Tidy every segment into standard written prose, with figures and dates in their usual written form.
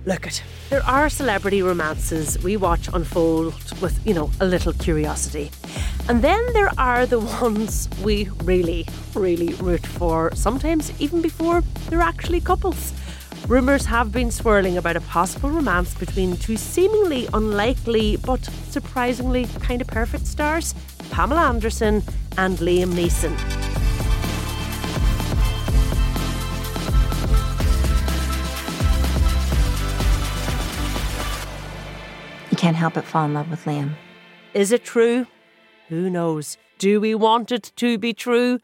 Look it. There are celebrity romances we watch unfold with, a little curiosity. And then there are the ones we really, really root for, sometimes even before they're actually couples. Rumours have been swirling about a possible romance between two seemingly unlikely but surprisingly kind of perfect stars, Pamela Anderson and Liam Neeson. You can't help but fall in love with Liam. Is it true? Who knows? Do we want it to be true?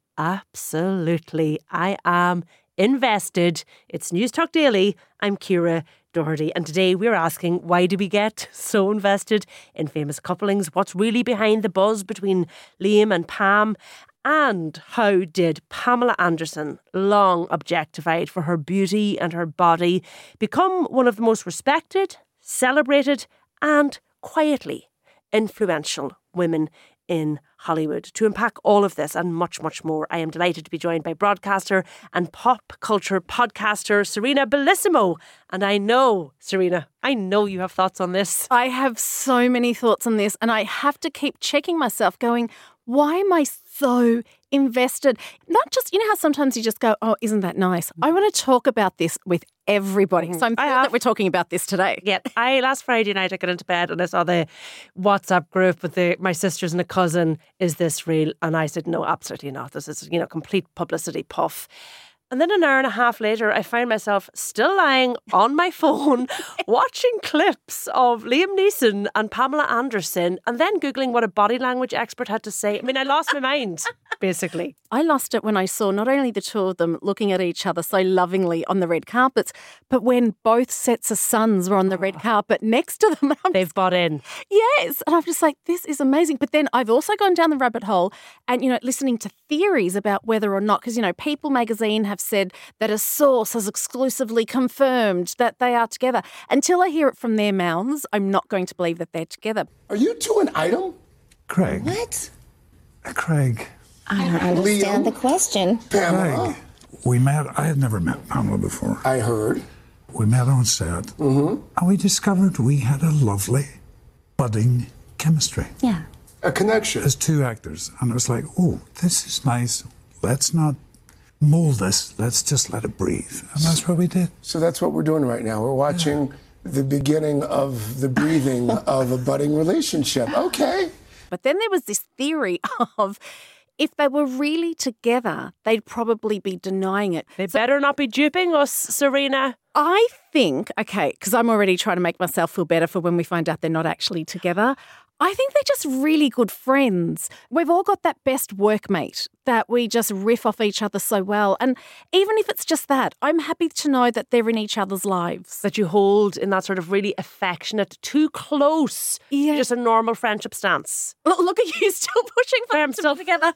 Absolutely. I am invested. It's News Talk Daily. I'm Ciara Doherty, and today we're asking, why do we get so invested in famous couplings? What's really behind the buzz between Liam and Pam? And how did Pamela Anderson, long objectified for her beauty and her body, become one of the most respected, celebrated and quietly influential women in Hollywood? To unpack all of this and much, much more, I am delighted to be joined by broadcaster and pop culture podcaster Serena Bellissimo. And I know, Serena, you have thoughts on this. I have so many thoughts on this, and I have to keep checking myself going, why am I so invested? Not just, how sometimes you just go, oh, isn't that nice? I want to talk about this with everybody. So I'm thrilled that we're talking about this today. Yeah, last Friday night I got into bed and I saw the WhatsApp group with my sisters and a cousin. Is this real? And I said, no, absolutely not. This is, complete publicity puff. And then an hour and a half later, I found myself still lying on my phone watching clips of Liam Neeson and Pamela Anderson and then Googling what a body language expert had to say. I mean, I lost my mind, basically. I lost it when I saw not only the two of them looking at each other so lovingly on the red carpets, but when both sets of sons were on the red carpet next to them. They've bought in. Yes. And I'm just like, this is amazing. But then I've also gone down the rabbit hole and, listening to theories about whether or not, because, People magazine have said that a source has exclusively confirmed that they are together. Until I hear it from their mouths, I'm not going to believe that they're together. Are you two an item? Craig. What? Craig. I don't understand Liam? the question. Pamela? Craig. We met, I had never met Pamela before. I heard. We met on set. And we discovered we had a lovely, budding chemistry. Yeah. A connection. As two actors. And it was like, oh, this is nice. Let's not mold this. Let's just let it breathe. And that's what we did. So that's what we're doing right now. We're watching the beginning of the breathing of a budding relationship. Okay. But then there was this theory of if they were really together, they'd probably be denying it. They better not be duping us, Serena. I think, because I'm already trying to make myself feel better for when we find out they're not actually together. I think they're just really good friends. We've all got that best workmate that we just riff off each other so well. And even if it's just that, I'm happy to know that they're in each other's lives. That you hold in that sort of really affectionate, too close, to just a normal friendship stance. Look at you still pushing for them to be together.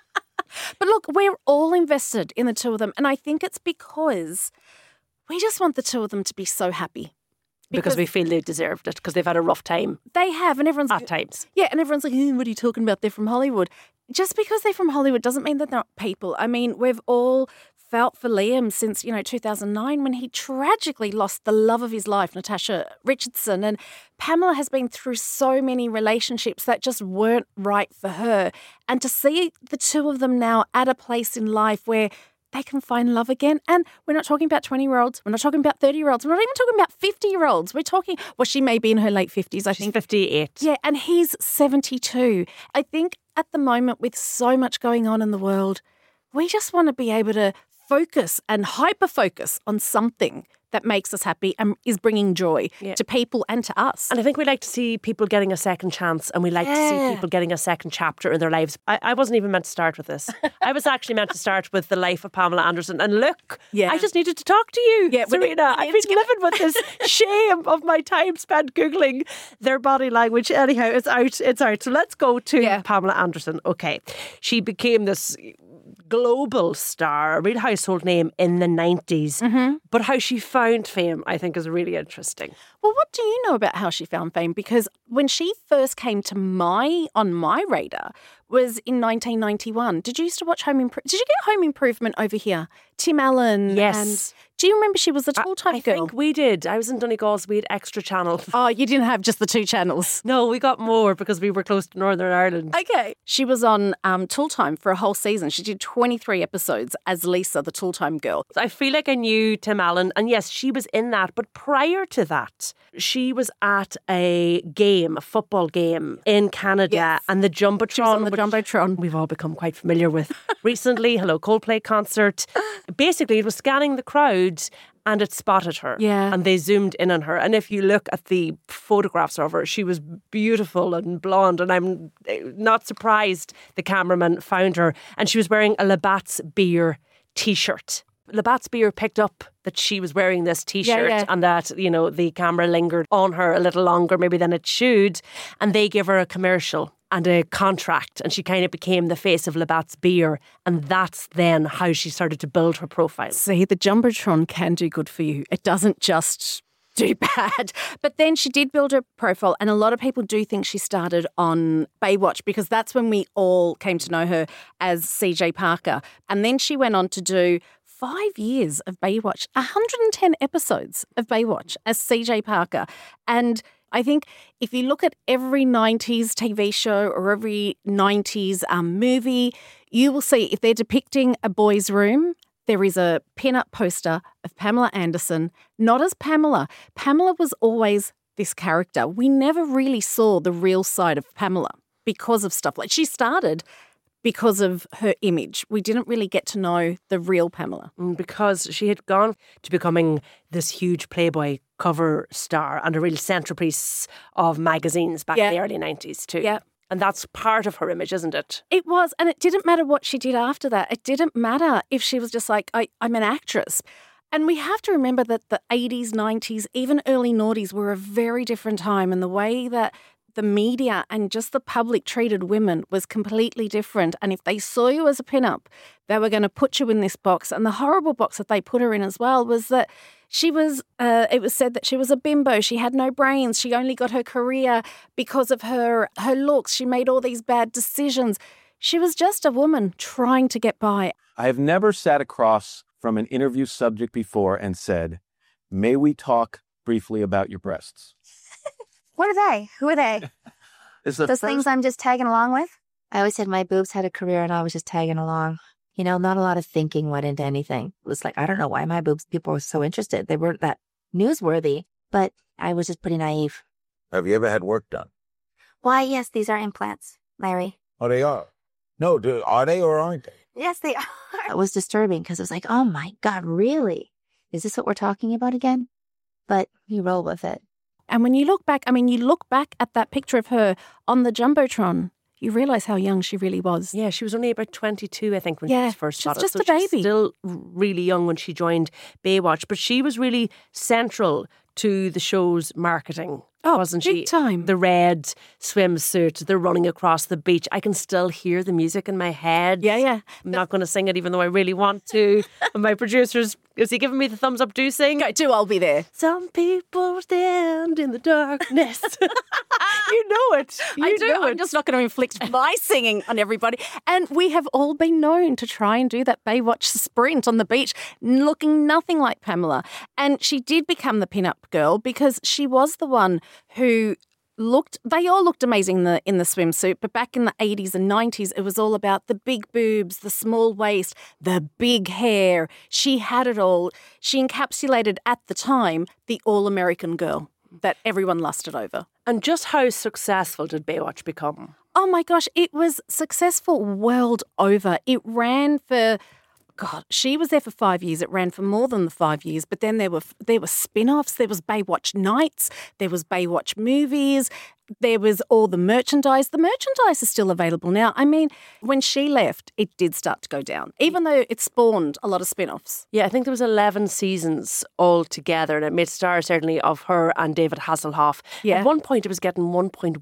But look, we're all invested in the two of them. And I think it's because we just want the two of them to be so happy. Because we feel they deserved it, because they've had a rough time. They have, and everyone's... At times. Yeah, and everyone's like, what are you talking about? They're from Hollywood. Just because they're from Hollywood doesn't mean that they're not people. I mean, we've all felt for Liam since, 2009 when he tragically lost the love of his life, Natasha Richardson. And Pamela has been through so many relationships that just weren't right for her. And to see the two of them now at a place in life where they can find love again. And we're not talking about 20-year-olds. We're not talking about 30-year-olds. We're not even talking about 50-year-olds. We're talking, she may be in her late 50s, I think. She's 58. Yeah, and he's 72. I think at the moment, with so much going on in the world, we just want to be able to focus and hyper-focus on something that makes us happy and is bringing joy to people and to us. And I think we like to see people getting a second chance, and we like to see people getting a second chapter in their lives. I wasn't even meant to start with this. I was actually meant to start with the life of Pamela Anderson. And look, I just needed to talk to you, Serena. I've been living with this shame of my time spent Googling their body language. Anyhow, it's out. So let's go to Pamela Anderson. Okay. She became this global star, a real household name in the 90s. But how she found fame, I think, is really interesting. Well, what do you know about how she found fame? Because when she first came on my radar was in 1991. Did you used to watch Home Improvement? Did you get Home Improvement over here? Tim Allen. Yes. And do you remember she was the tall type girl? I think we did. I was in Donegal, so we had extra channels. Oh, you didn't have just the 2 channels. No, we got more because we were close to Northern Ireland. Okay. She was on Tool Time for a whole season. She did 23 episodes as Lisa, the Tool Time girl. I feel like I knew Tim Allen, and yes, she was in that. But prior to that, she was at a football game in Canada, and the Jumbotron. She was on the Jumbotron. We've all become quite familiar with recently. Hello, Coldplay concert. Basically, it was scanning the crowd and it spotted her. Yeah. And they zoomed in on her. And if you look at the photographs of her, she was beautiful and blonde. And I'm not surprised the cameraman found her. And she was wearing a Labatt's Beer t-shirt. Labatt's Beer picked up that she was wearing this t-shirt and that, you know, the camera lingered on her a little longer maybe than it should. And they give her a commercial and a contract, and she kind of became the face of Labatt's Beer, and that's then how she started to build her profile. See, the Jumbotron can do good for you. It doesn't just do bad. But then she did build her profile, and a lot of people do think she started on Baywatch because that's when we all came to know her as CJ Parker. And then she went on to do 5 years of Baywatch, 110 episodes of Baywatch as CJ Parker. And I think if you look at every 90s TV show or every 90s movie, you will see if they're depicting a boys' room, there is a pin-up poster of Pamela Anderson, not as Pamela. Pamela was always this character. We never really saw the real side of Pamela because of stuff like she started because of her image. We didn't really get to know the real Pamela. Because she had gone to becoming this huge Playboy cover star and a real centrepiece of magazines back in the early 90s too. Yeah. And that's part of her image, isn't it? It was. And it didn't matter what she did after that. It didn't matter if she was just like, I'm an actress. And we have to remember that the 80s, 90s, even early noughties were a very different time. And the way that the media and just the public treated women was completely different. And if they saw you as a pinup, they were going to put you in this box. And the horrible box that they put her in as well was that she was, it was said that she was a bimbo. She had no brains. She only got her career because of her looks. She made all these bad decisions. She was just a woman trying to get by. I have never sat across from an interview subject before and said, "May we talk briefly about your breasts?" What are they? Who are they? Those things I'm just tagging along with? I always said my boobs had a career and I was just tagging along. You know, not a lot of thinking went into anything. It was like, I don't know why my boobs, people were so interested. They weren't that newsworthy, but I was just pretty naive. Have you ever had work done? Why, yes, these are implants, Larry. Oh, they are? No, are they or aren't they? Yes, they are. It was disturbing because it was like, oh my God, really? Is this what we're talking about again? But you roll with it. And when you look back, you look back at that picture of her on the Jumbotron, you realise how young she really was. Yeah, she was only about 22, I think, when she first started. Just a baby. She's still really young when she joined Baywatch. But she was really central to the show's marketing, wasn't she? Big time. The red swimsuit, the running across the beach. I can still hear the music in my head. Yeah. I'm not going to sing it even though I really want to. And my producer's, is he giving me the thumbs up? Do sing? Do, I'll be there. Some people stand in the darkness. You know it. I do. I'm just not going to inflict my singing on everybody. And we have all been known to try and do that Baywatch sprint on the beach, looking nothing like Pamela. And she did become the pin-up girl because she was the one who they all looked amazing in the swimsuit, but back in the 80s and 90s, it was all about the big boobs, the small waist, the big hair. She had it all. She encapsulated, at the time, the all-American girl that everyone lusted over. And just how successful did Baywatch become? Oh my gosh, it was successful world over. It ran for... God, she was there for 5 years. It ran for more than the 5 years. But then there were spin-offs. There was Baywatch Nights. There was Baywatch Movies. There was all the merchandise. The merchandise is still available now. When she left, it did start to go down, even though it spawned a lot of spin-offs. Yeah, I think there was 11 seasons altogether, and it made stars certainly of her and David Hasselhoff. Yeah. At one point, it was getting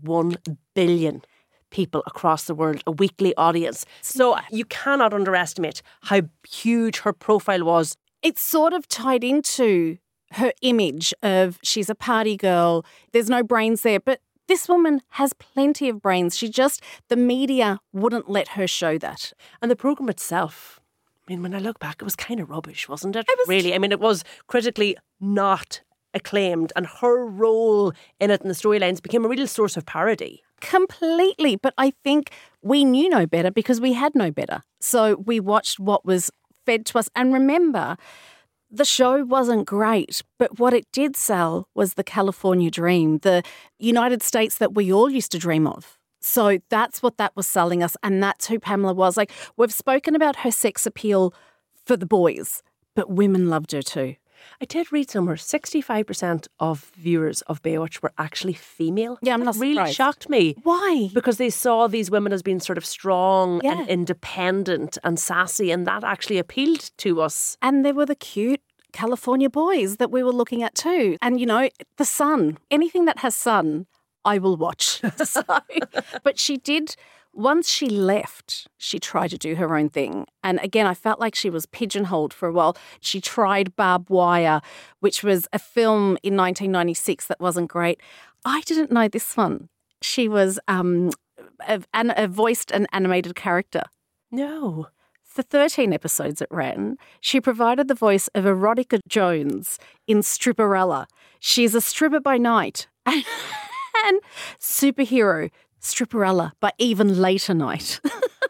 1.1 billion people across the world, a weekly audience. So you cannot underestimate how huge her profile was. It's sort of tied into her image of she's a party girl, there's no brains there, but This woman has plenty of brains. The media wouldn't let her show that. And the programme itself, I mean, when I look back, it was kind of rubbish, wasn't it? Really? I mean, it was critically not acclaimed, and her role in it and the storylines became a real source of parody. Completely. But I think we knew no better because we had no better. So we watched what was fed to us. And remember, the show wasn't great, but what it did sell was the California dream, the United States that we all used to dream of. So that's what that was selling us, and that's who Pamela was. Like, we've spoken about her sex appeal for the boys, but women loved her too. I did read somewhere 65% of viewers of Baywatch were actually female. Yeah, I'm not That really surprised. shocked me. Why? Because they saw these women as being sort of strong Yeah. and independent and sassy, and that actually appealed to us. And there were the cute California boys that we were looking at too. And, the sun, anything that has sun, I will watch. But she did, once she left, she tried to do her own thing. And again, I felt like she was pigeonholed for a while. She tried Barbed Wire, which was a film in 1996 that wasn't great. I didn't know this one. She was a voiced an animated character. No. For 13 episodes it ran, she provided the voice of Erotica Jones in Stripperella. She's a stripper by night and superhero Stripperella by even later night.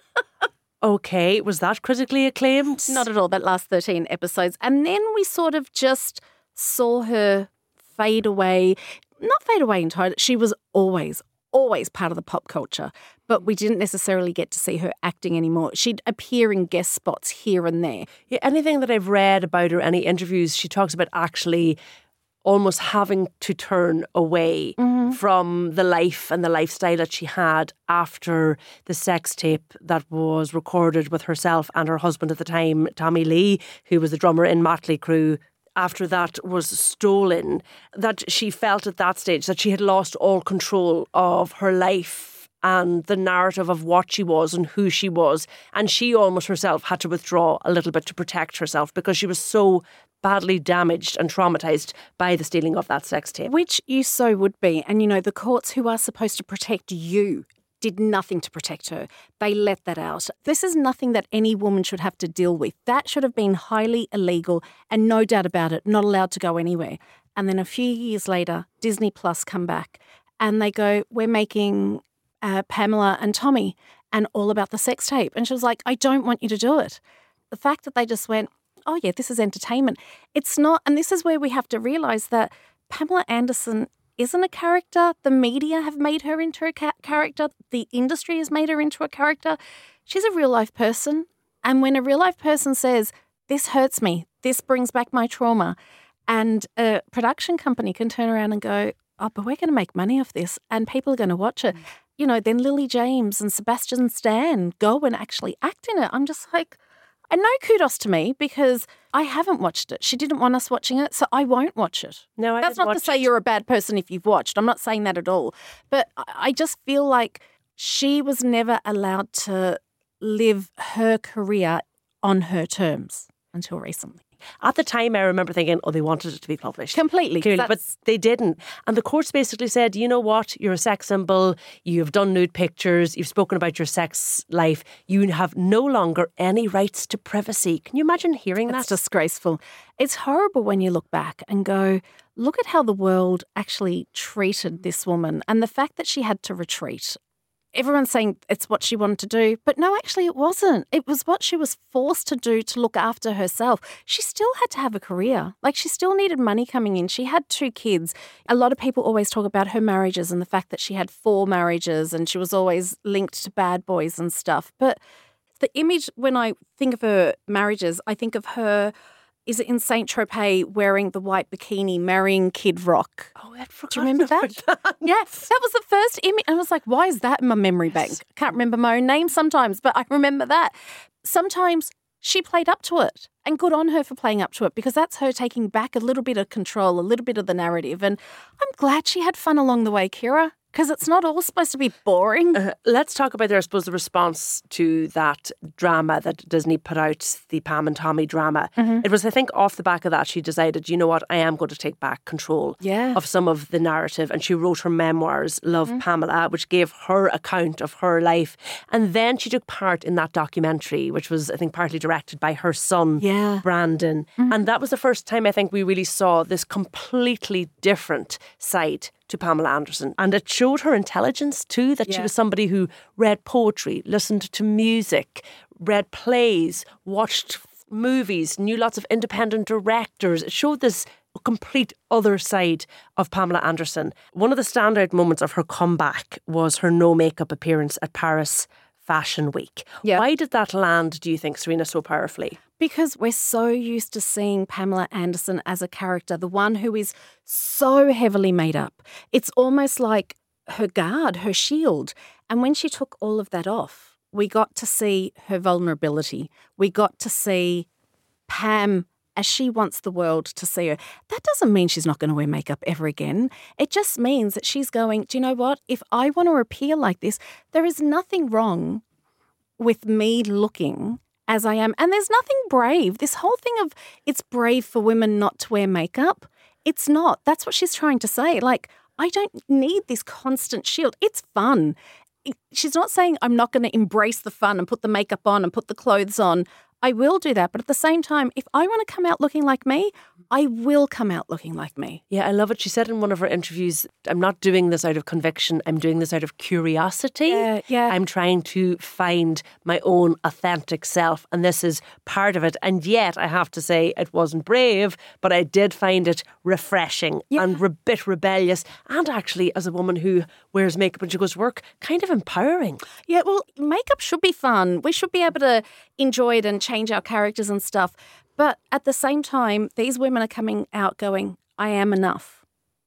Okay, was that critically acclaimed? Not at all, that last 13 episodes. And then we sort of just saw her fade away. Not fade away entirely. She was always part of the pop culture, but we didn't necessarily get to see her acting anymore. She'd appear in guest spots here and there. Yeah, anything that I've read about her, any interviews, she talks about actually almost having to turn away from the life and the lifestyle that she had after the sex tape that was recorded with herself and her husband at the time, Tommy Lee, who was the drummer in Motley Crue. After that was stolen, that she felt at that stage that she had lost all control of her life and the narrative of what she was and who she was. And she almost herself had to withdraw a little bit to protect herself because she was so badly damaged and traumatised by the stealing of that sex tape. Which you so would be. And, the courts who are supposed to protect you did nothing to protect her. They let that out. This is nothing that any woman should have to deal with. That should have been highly illegal and no doubt about it, not allowed to go anywhere. And then a few years later, Disney Plus come back and they go, we're making Pamela and Tommy and all about the sex tape. And she was like, I don't want you to do it. The fact that they just went, oh yeah, this is entertainment. It's not, and this is where we have to realise that Pamela Anderson isn't a character. The media have made her into a character. The industry has made her into a character. She's a real life person. And when a real life person says, this hurts me, this brings back my trauma, and a production company can turn around and go, oh, but we're going to make money off this and people are going to watch it. Then Lily James and Sebastian Stan go and actually act in it. I'm just like, and no kudos to me because I haven't watched it. She didn't want us watching it, so I won't watch it. No, I That's didn't not to watch say it. you're a bad person if you've watched. I'm not saying that at all. But I just feel like she was never allowed to live her career on her terms until recently. At the time, I remember thinking, they wanted it to be published. Completely. Clearly, but they didn't. And the courts basically said, you know what, you're a sex symbol, you've done nude pictures, you've spoken about your sex life, you have no longer any rights to privacy. Can you imagine hearing That's that? disgraceful. It's horrible when you look back and go, look at how the world actually treated this woman and the fact that she had to retreat. Everyone's saying it's what she wanted to do, but no, actually it wasn't. It was what she was forced to do to look after herself. She still had to have a career. Like, she still needed money coming in. She had 2 kids. A lot of people always talk about her marriages and the fact that she had 4 marriages and she was always linked to bad boys and stuff. But the image, when I think of her marriages, I think of her, is it in Saint Tropez wearing the white bikini, marrying Kid Rock? Oh, I forgot. Do you remember that? Yeah, that was the first image. I was like, why is that in my memory bank? I can't remember my own name sometimes, but I remember that. Sometimes she played up to it, and good on her for playing up to it, because that's her taking back a little bit of control, a little bit of the narrative. And I'm glad she had fun along the way, Kira, Because it's not all supposed to be boring. Let's talk about, I suppose, the response to that drama that Disney put out, the Pam and Tommy drama. It was, I think, off the back of that, she decided, you know what, I am going to take back control of some of the narrative. And she wrote her memoirs, Love Pamela, which gave her account of her life. And then she took part in that documentary, which was, I think, partly directed by her son, Brandon. And that was the first time I think we really saw this completely different side to Pamela Anderson. And it showed her intelligence too, that she was somebody who read poetry, listened to music, read plays, watched movies, knew lots of independent directors. It showed this complete other side of Pamela Anderson. One of the standout moments of her comeback was her no makeup appearance at Paris Fashion Week. Why did that land, do you think, Serena, so powerfully? Because we're so used to seeing Pamela Anderson as a character, the one who is so heavily made up. It's almost like her guard, her shield. And when she took all of that off, we got to see her vulnerability. We got to see Pam as she wants the world to see her. That doesn't mean she's not going to wear makeup ever again. It just means that she's going, do you know what? If I want to appear like this, there is nothing wrong with me looking as I am. And there's nothing brave. This whole thing of it's brave for women not to wear makeup, it's not. That's what she's trying to say. Like, I don't need this constant shield. It's fun. She's not saying I'm not going to embrace the fun and put the makeup on and put the clothes on. I will do that. But at the same time, if I want to come out looking like me, I will come out looking like me. Yeah, I love it. She said in one of her interviews, I'm not doing this out of conviction. I'm doing this out of curiosity. Yeah. I'm trying to find my own authentic self. And this is part of it. And yet, I have to say, it wasn't brave, but I did find it refreshing and a bit rebellious. And actually, as a woman who wears makeup when she goes to work, kind of empowering. Yeah, well, makeup should be fun. We should be able to enjoy it and change our characters and stuff. But at the same time, these women are coming out going, I am enough.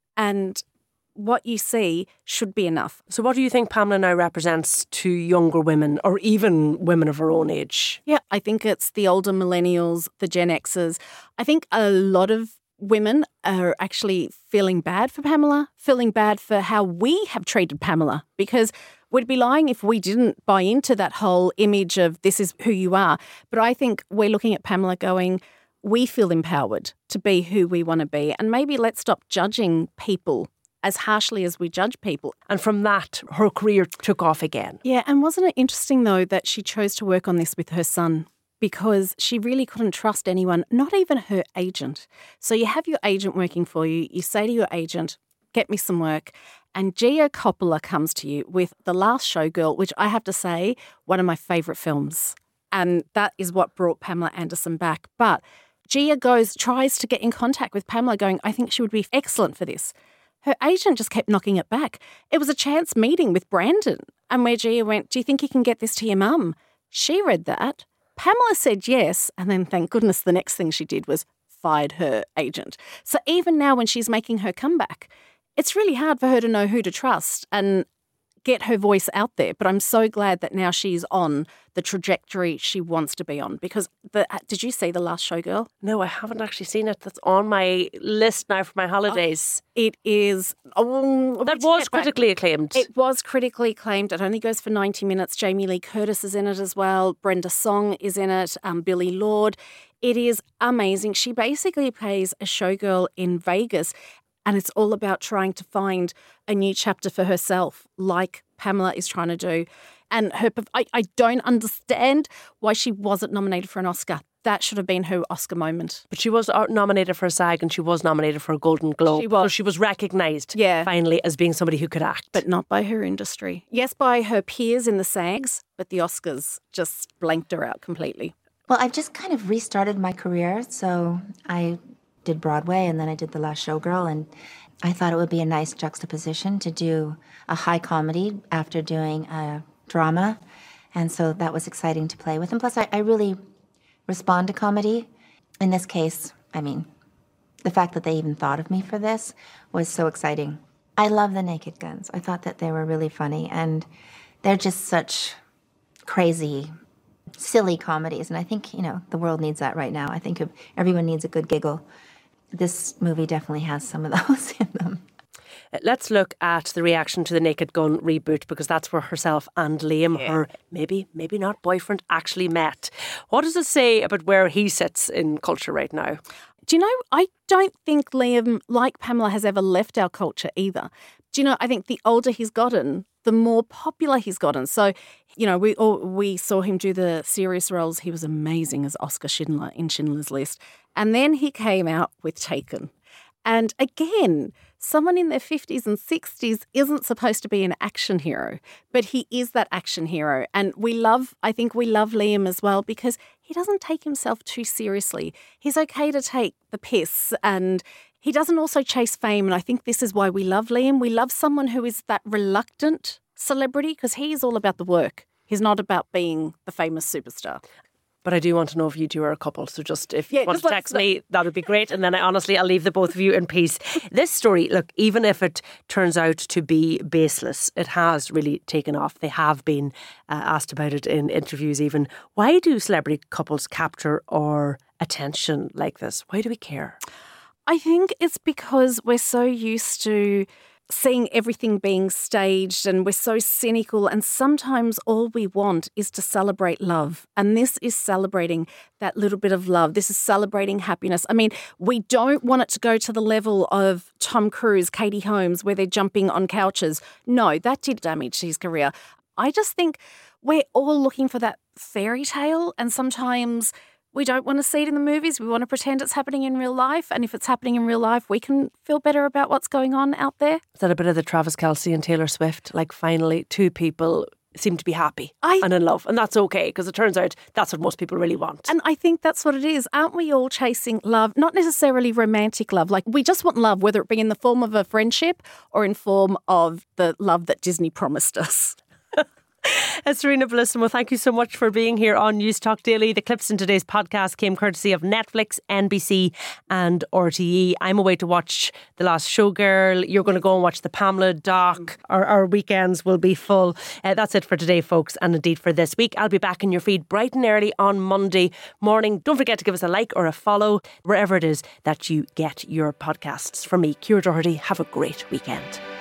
And what you see should be enough. So what do you think Pamela now represents to younger women or even women of her own age? Yeah, I think it's the older millennials, the Gen Xers. I think a lot of women are actually feeling bad for Pamela, feeling bad for how we have treated Pamela, because we'd be lying if we didn't buy into that whole image of this is who you are. But I think we're looking at Pamela going, we feel empowered to be who we want to be. And maybe let's stop judging people as harshly as we judge people. And from that, her career took off again. Yeah, and wasn't it interesting, though, that she chose to work on this with her son? Because she really couldn't trust anyone, not even her agent. So you have your agent working for you. You say to your agent, get me some work. And Gia Coppola comes to you with The Last Showgirl, which I have to say, one of my favourite films. And that is what brought Pamela Anderson back. But Gia tries to get in contact with Pamela going, I think she would be excellent for this. Her agent just kept knocking it back. It was a chance meeting with Brandon. And where Gia went, do you think you can get this to your mum? She read that. Pamela said yes. And then thank goodness the next thing she did was fired her agent. So even now when she's making her comeback, it's really hard for her to know who to trust and get her voice out there. But I'm so glad that now she's on the trajectory she wants to be on. Because did you see The Last Showgirl? No, I haven't actually seen it. That's on my list now for my holidays. It is. That was critically acclaimed. It was critically acclaimed. It only goes for 90 minutes. Jamie Lee Curtis is in it as well. Brenda Song is in it. Billy Lord. It is amazing. She basically plays a showgirl in Vegas. And it's all about trying to find a new chapter for herself, like Pamela is trying to do. And I don't understand why she wasn't nominated for an Oscar. That should have been her Oscar moment. But she was nominated for a SAG and she was nominated for a Golden Globe. She was. So she was recognised finally as being somebody who could act. But not by her industry. Yes, by her peers in the SAGs, but the Oscars just blanked her out completely. Well, I've just kind of restarted my career. So I did Broadway and then I did The Last Showgirl, and I thought it would be a nice juxtaposition to do a high comedy after doing a drama, and so that was exciting to play with. And plus I really respond to comedy. In this case, I mean, the fact that they even thought of me for this was so exciting. I love the Naked Guns. I thought that they were really funny, and they're just such crazy, silly comedies, and I think, the world needs that right now. I think everyone needs a good giggle. This movie definitely has some of those in them. Let's look at the reaction to the Naked Gun reboot, because that's where herself and Liam, her maybe not boyfriend, actually met. What does it say about where he sits in culture right now? Do you know, I don't think Liam, like Pamela, has ever left our culture either. Do you know, I think the older he's gotten, the more popular he's gotten. So, you know, we saw him do the serious roles. He was amazing as Oscar Schindler in Schindler's List. And then he came out with Taken. And again, someone in their 50s and 60s isn't supposed to be an action hero, but he is that action hero. And I think we love Liam as well, because he doesn't take himself too seriously. He's okay to take the piss, and he doesn't also chase fame. And I think this is why we love Liam. We love someone who is that reluctant celebrity, because he's all about the work. He's not about being the famous superstar. But I do want to know if you two are a couple. So just if you want to text me, that would be great. And then I'll leave the both of you in peace. This story, look, even if it turns out to be baseless, it has really taken off. They have been asked about it in interviews even. Why do celebrity couples capture our attention like this? Why do we care? I think it's because we're so used to seeing everything being staged, and we're so cynical, and sometimes all we want is to celebrate love. And this is celebrating that little bit of love. This is celebrating happiness. I mean, we don't want it to go to the level of Tom Cruise, Katie Holmes, where they're jumping on couches. No, that did damage his career. I just think we're all looking for that fairy tale, and sometimes we don't want to see it in the movies. We want to pretend it's happening in real life. And if it's happening in real life, we can feel better about what's going on out there. Is that a bit of the Travis Kelce and Taylor Swift? Like, finally, two people seem to be happy and in love. And that's okay, because it turns out that's what most people really want. And I think that's what it is. Aren't we all chasing love? Not necessarily romantic love. Like, we just want love, whether it be in the form of a friendship or in form of the love that Disney promised us. Serena Bellissimo, thank you so much for being here on News Talk Daily. The clips in today's podcast came courtesy of Netflix, NBC and RTE. I'm away to watch The Last Showgirl. You're going to go and watch the Pamela doc. Our weekends will be full. That's it for today, folks, and indeed for this week. I'll be back in your feed bright and early on Monday morning. Don't forget to give us a like or a follow wherever it is that you get your podcasts. From me, Ciara Doherty, have a great weekend.